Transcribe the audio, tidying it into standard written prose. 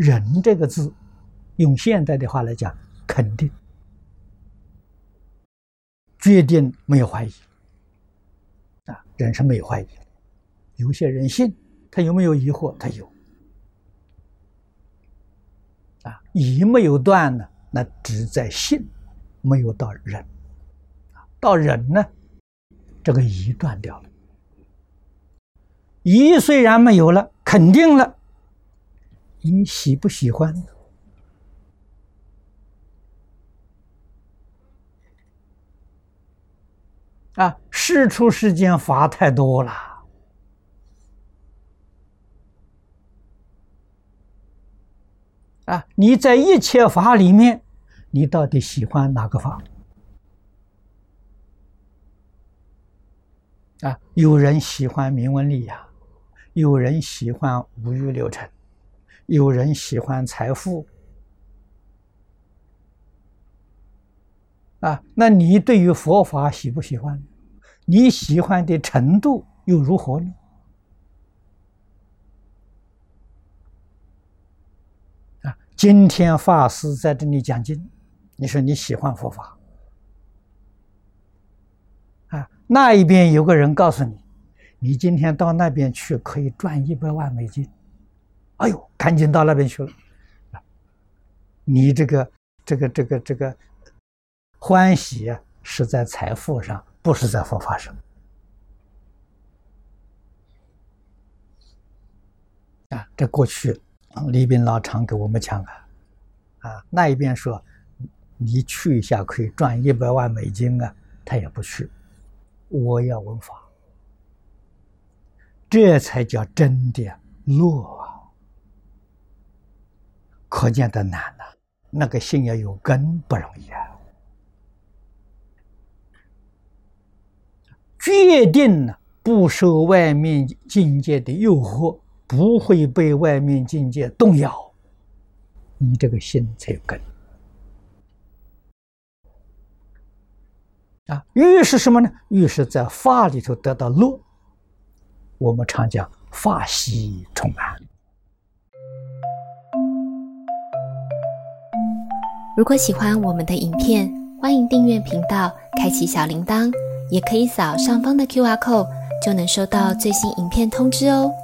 忍这个字，用现代的话来讲，肯定、决定，没有怀疑。人是没有怀疑。有些人信，他有没有疑惑？他有。疑没有断呢，那只在信，没有到忍。到忍呢，这个疑断掉了。疑虽然没有了，肯定了，你喜不喜欢呢？世出世间法太多了。你在一切法里面，你到底喜欢哪个法？有人喜欢名闻利养，有人喜欢五欲六尘，有人喜欢财富。那你对于佛法喜不喜欢？你喜欢的程度又如何呢？今天法师在这里讲经，你说你喜欢佛法，那一边有个人告诉你，你今天到那边去可以赚100万美金，哎呦，赶紧到那边去了。你这个欢喜是在财富上，不是在佛法上。这过去李炳老常给我们讲那一边说你去一下可以赚100万美金他也不去。我要闻法，这才叫真的乐可见的难那个心要有根不容易决定不受外面境界的诱惑，不会被外面境界动摇，你这个心才有根越是什么呢？越是在法里头得到乐。我们常讲法喜充满。 如果喜欢我们的影片，欢迎订阅频道，开启小铃铛，也可以扫上方的 QR code，就能收到最新影片通知哦。